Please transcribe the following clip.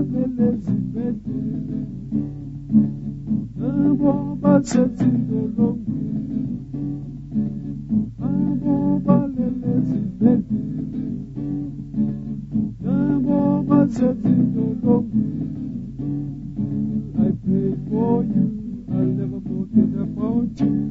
balele zibhedlele nabo basezindolongweni nabo balele zibhedlele nabo basezindolongweni. I pray for you, I'll never forget about you.